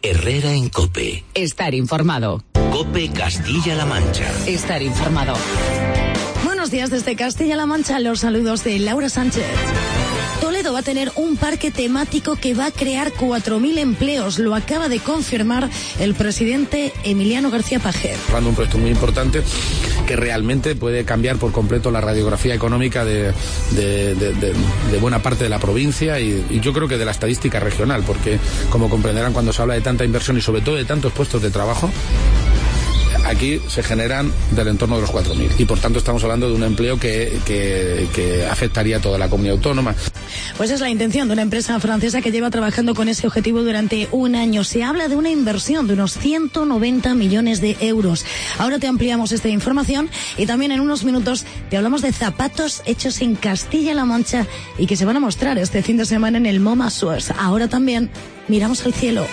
Herrera en COPE. Estar informado. COPE Castilla-La Mancha. Estar informado. Buenos días desde Castilla-La Mancha, los saludos de Laura Sánchez. Toledo va a tener un parque temático que va a crear 4.000 empleos. Lo acaba de confirmar el presidente Emiliano García Pajer. Un proyecto muy importante que realmente puede cambiar por completo la radiografía económica de buena parte de la provincia y yo creo que de la estadística regional, porque como comprenderán, cuando se habla de tanta inversión y sobre todo de tantos puestos de trabajo, aquí se generan del entorno de los 4.000 y por tanto estamos hablando de un empleo que afectaría a toda la comunidad autónoma. Pues es la intención de una empresa francesa que lleva trabajando con ese objetivo durante un año. Se habla de una inversión de unos 190 millones de euros. Ahora te ampliamos esta información y también en unos minutos te hablamos de zapatos hechos en Castilla-La Mancha y que se van a mostrar este fin de semana en el MoMA Suez. Ahora también miramos al cielo.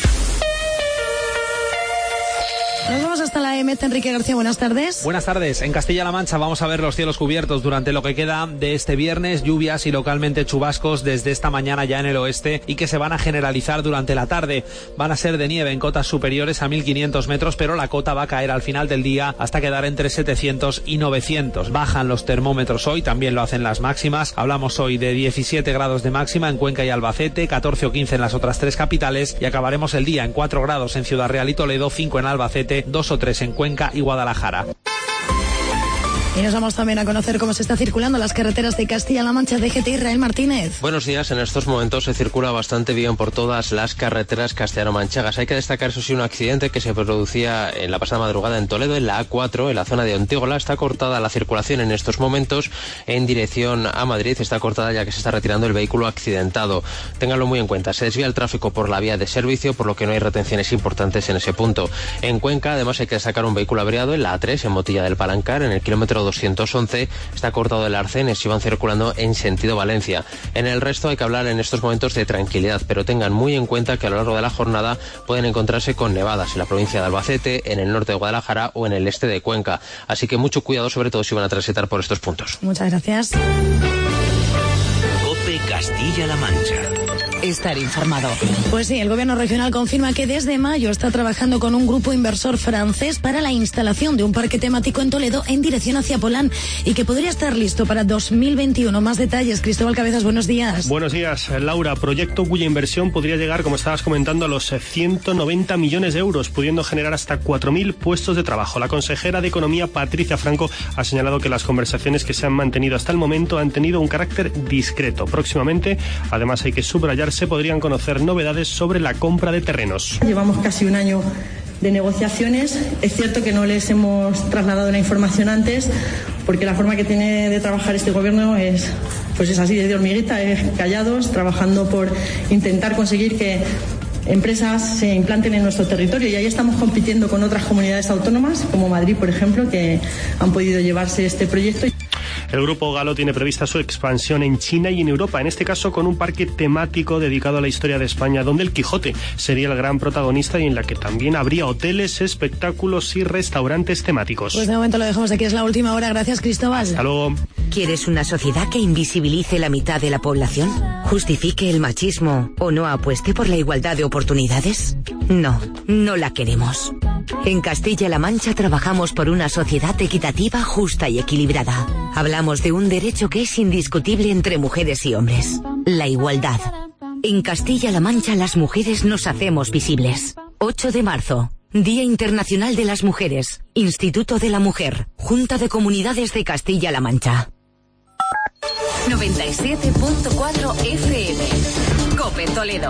Nos vamos hasta la EMET. Enrique García, buenas tardes. Buenas tardes. En Castilla-La Mancha vamos a ver los cielos cubiertos durante lo que queda de este viernes, lluvias y localmente chubascos desde esta mañana ya en el oeste y que se van a generalizar durante la tarde. Van a ser de nieve en cotas superiores a 1.500 metros, pero la cota va a caer al final del día hasta quedar entre 700 y 900. Bajan los termómetros hoy, también lo hacen las máximas. Hablamos hoy de 17 grados de máxima en Cuenca y Albacete, 14 o 15 en las otras tres capitales y acabaremos el día en 4 grados en Ciudad Real y Toledo, 5 en Albacete, 2 o 3 en Cuenca y Guadalajara. Y nos vamos también a conocer cómo se está circulando las carreteras de Castilla-La Mancha. DGT Israel Martínez. Buenos días. En estos momentos se circula bastante bien por todas las carreteras castellano-manchegas. Hay que destacar, eso sí, un accidente que se producía en la pasada madrugada en Toledo, en la A4, en la zona de Ontígola. Está cortada la circulación en estos momentos en dirección a Madrid. Está cortada ya que se está retirando el vehículo accidentado. Ténganlo muy en cuenta. Se desvía el tráfico por la vía de servicio, por lo que no hay retenciones importantes en ese punto. En Cuenca, además, hay que destacar un vehículo averiado en la A3, en Motilla del Palancar, en el kilómetro 211, está cortado el Arcenes y van circulando en sentido Valencia. En el resto hay que hablar en estos momentos de tranquilidad, pero tengan muy en cuenta que a lo largo de la jornada pueden encontrarse con nevadas en la provincia de Albacete, en el norte de Guadalajara o en el este de Cuenca. Así que mucho cuidado, sobre todo si van a transitar por estos puntos. Muchas gracias. COPE Castilla-La Mancha. Estar informado. Pues sí, el gobierno regional confirma que desde mayo está trabajando con un grupo inversor francés para la instalación de un parque temático en Toledo en dirección hacia Polán y que podría estar listo para 2021. Más detalles, Cristóbal Cabezas, buenos días. Buenos días, Laura. Proyecto cuya inversión podría llegar, como estabas comentando, a los 190 millones de euros, pudiendo generar hasta 4.000 puestos de trabajo. La consejera de Economía, Patricia Franco, ha señalado que las conversaciones que se han mantenido hasta el momento han tenido un carácter discreto. Próximamente, además, hay que subrayar, se podrían conocer novedades sobre la compra de terrenos. Llevamos casi un año de negociaciones. Es cierto que no les hemos trasladado la información antes, porque la forma que tiene de trabajar este gobierno es así, de hormiguita, callados, trabajando por intentar conseguir que empresas se implanten en nuestro territorio, y ahí estamos compitiendo con otras comunidades autónomas, como Madrid, por ejemplo, que han podido llevarse este proyecto. El Grupo Galo tiene prevista su expansión en China y en Europa, en este caso con un parque temático dedicado a la historia de España, donde el Quijote sería el gran protagonista y en la que también habría hoteles, espectáculos y restaurantes temáticos. Pues de momento lo dejamos aquí, es la última hora. Gracias, Cristóbal. Hasta luego. ¿Quieres una sociedad que invisibilice la mitad de la población? ¿Justifique el machismo o no apueste por la igualdad de oportunidades? No, no la queremos. En Castilla-La Mancha trabajamos por una sociedad equitativa, justa y equilibrada. Hablamos de un derecho que es indiscutible entre mujeres y hombres: la igualdad. En Castilla-La Mancha las mujeres nos hacemos visibles. 8 de marzo, Día Internacional de las Mujeres, Instituto de la Mujer, Junta de Comunidades de Castilla-La Mancha. 97.4 FM. COPE Toledo.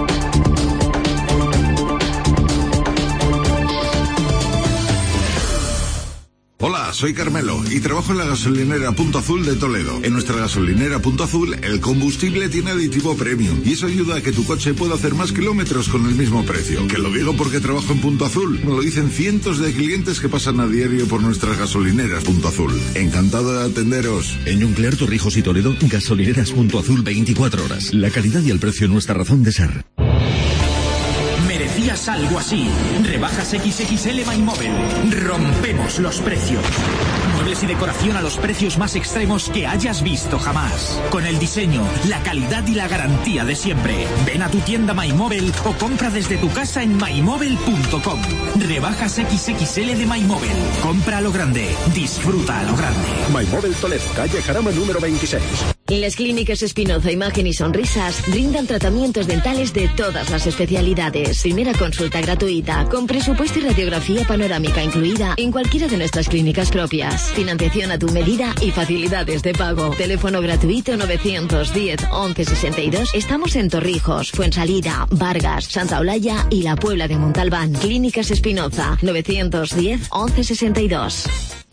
Hola, soy Carmelo y trabajo en la gasolinera Punto Azul de Toledo. En nuestra gasolinera Punto Azul, el combustible tiene aditivo premium y eso ayuda a que tu coche pueda hacer más kilómetros con el mismo precio. Que lo digo porque trabajo en Punto Azul. Me lo dicen cientos de clientes que pasan a diario por nuestras gasolineras Punto Azul. Encantado de atenderos. En Nuclear, Torrijos y Toledo, gasolineras Punto Azul 24 horas. La calidad y el precio nuestra razón de ser. Merecías algo así. Rebajas XXL MyMobile. Rompemos los precios. Muebles y decoración a los precios más extremos que hayas visto jamás. Con el diseño, la calidad y la garantía de siempre. Ven a tu tienda MyMobile o compra desde tu casa en mymobile.com. Rebajas XXL de MyMobile. Compra a lo grande. Disfruta a lo grande. MyMobile Toledo, calle Jarama número 26. Las clínicas Espinoza Imagen y Sonrisas brindan tratamientos dentales de todas las especialidades. Primera consulta gratuita, con presupuesto y radiografía panorámica incluida en cualquiera de nuestras clínicas propias. Financiación a tu medida y facilidades de pago. Teléfono gratuito 910 11 62. Estamos en Torrijos, Fuensalida, Vargas, Santa Olalla y La Puebla de Montalbán. Clínicas Espinoza 910 11 62.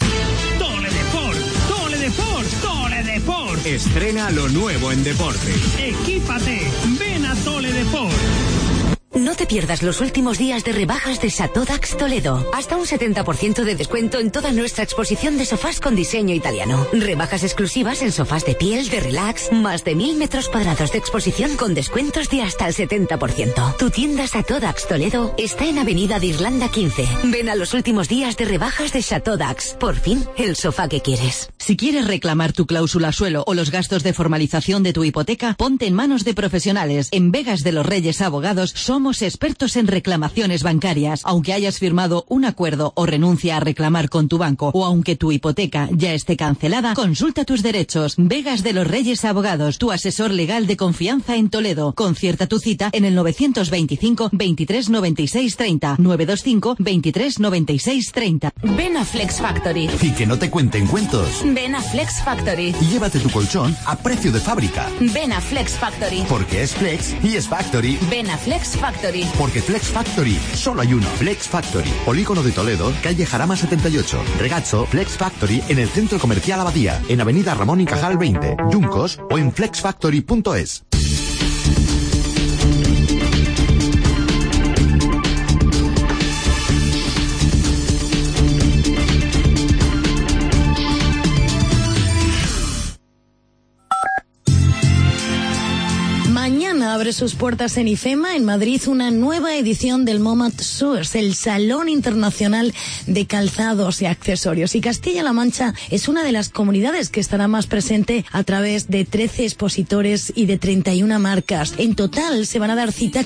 Estrena lo nuevo en deporte. Equípate, ven a Tole Deport. No te pierdas los últimos días de rebajas de Satodax Toledo. Hasta un 70% de descuento en toda nuestra exposición de sofás con diseño italiano. Rebajas exclusivas en sofás de piel, de relax, más de 1000 metros cuadrados de exposición con descuentos de hasta el 70%. Tu tienda Satodax Toledo está en Avenida de Irlanda 15. Ven a los últimos días de rebajas de Satodax. Por fin, el sofá que quieres. Si quieres reclamar tu cláusula suelo o los gastos de formalización de tu hipoteca, ponte en manos de profesionales. En Vegas de los Reyes Abogados somos expertos en reclamaciones bancarias. Aunque hayas firmado un acuerdo o renuncia a reclamar con tu banco, o aunque tu hipoteca ya esté cancelada, consulta tus derechos. Vegas de los Reyes Abogados, tu asesor legal de confianza en Toledo. Concierta tu cita en el 925 23 96 30, 925 23 96 30. Ven a Flex Factory. Y que no te cuenten cuentos. Ven a Flex Factory. Y llévate tu colchón a precio de fábrica. Ven a Flex Factory. Porque es Flex y es Factory. Ven a Flex Factory. Porque Flex Factory, solo hay uno. Flex Factory, Polígono de Toledo, calle Jarama 78. Regazzo, Flex Factory en el Centro Comercial Abadía, en Avenida Ramón y Cajal 20, Yuncos o en flexfactory.es. Mañana abre sus puertas en IFEMA, en Madrid, una nueva edición del MoMA Tours, el Salón Internacional de Calzados y Accesorios. Y Castilla-La Mancha es una de las comunidades que estará más presente a través de 13 expositores y de 31 marcas. En total se van a dar cita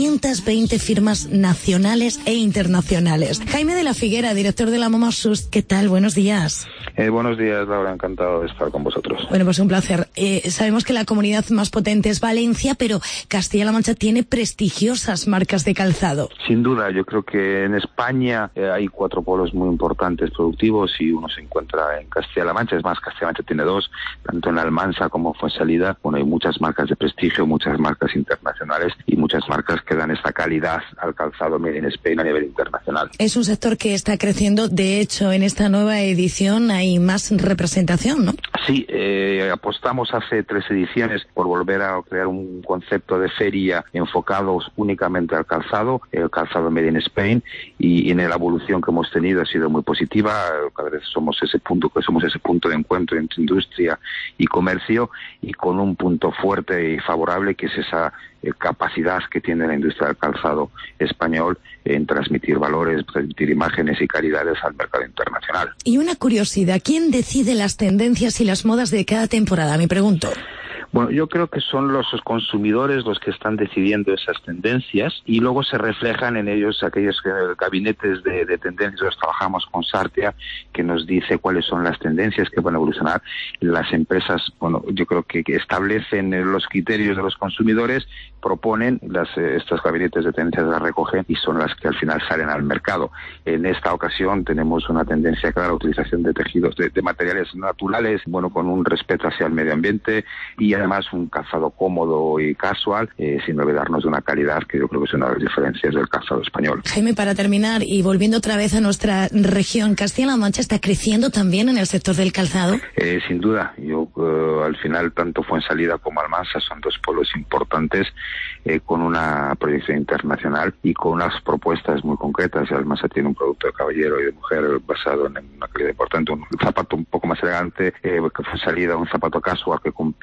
520 firmas nacionales e internacionales. Jaime de la Figuera, director de la MoMA Tours, ¿qué tal? Buenos días. Buenos días, Laura, encantado de estar con vosotros. Bueno, pues un placer. Sabemos que la comunidad más potente es Valencia, pero Castilla-La Mancha tiene prestigiosas marcas de calzado. Sin duda, yo creo que en España hay 4 polos muy importantes productivos y uno se encuentra en Castilla-La Mancha. Es más, Castilla-La Mancha tiene 2, tanto en Almansa como Fuensalida. Bueno, hay muchas marcas de prestigio, muchas marcas internacionales y muchas marcas que dan esta calidad al calzado made in Spain a nivel internacional. Es un sector que está creciendo. De hecho, en esta nueva edición hay más representación, ¿no? Sí, apostamos hace 3 ediciones por volver a crear un concepto de feria enfocados únicamente al calzado, el calzado made in Spain, y en la evolución que hemos tenido ha sido muy positiva. Cada vez somos ese punto de encuentro entre industria y comercio, y con un punto fuerte y favorable que es esa capacidad que tiene la industria del calzado español en transmitir valores, transmitir imágenes y calidades al mercado internacional. Y una curiosidad, ¿quién decide las tendencias y las modas de cada temporada? Me pregunto. Bueno, yo creo que son los consumidores los que están decidiendo esas tendencias y luego se reflejan en ellos aquellos gabinetes de tendencias. Nosotros trabajamos con Sartia, que nos dice cuáles son las tendencias que van a evolucionar. Las empresas, bueno, yo creo que establecen los criterios de los consumidores, proponen, estos gabinetes de tendencias las recogen y son las que al final salen al mercado. En esta ocasión tenemos una tendencia clara a la utilización de tejidos, de materiales naturales, bueno, con un respeto hacia el medio ambiente y además un calzado cómodo y casual, sin olvidarnos de una calidad que yo creo que es una de las diferencias del calzado español. Jaime, para terminar y volviendo otra vez a nuestra región, ¿Castilla-La Mancha está creciendo también en el sector del calzado? Sin duda, yo al final tanto Fuensalida como Almansa son 2 polos importantes con una proyección internacional y con unas propuestas muy concretas. Almansa tiene un producto de caballero y de mujer basado en una calidad importante, un zapato un poco más elegante, que Fuensalida un zapato casual que compite con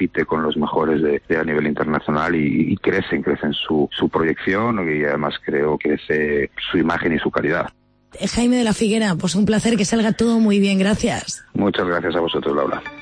son los mejores de a nivel internacional y crecen su proyección y además creo que crece su imagen y su calidad. Jaime de la Figuera, pues un placer, que salga todo muy bien, gracias. Muchas gracias a vosotros, Laura.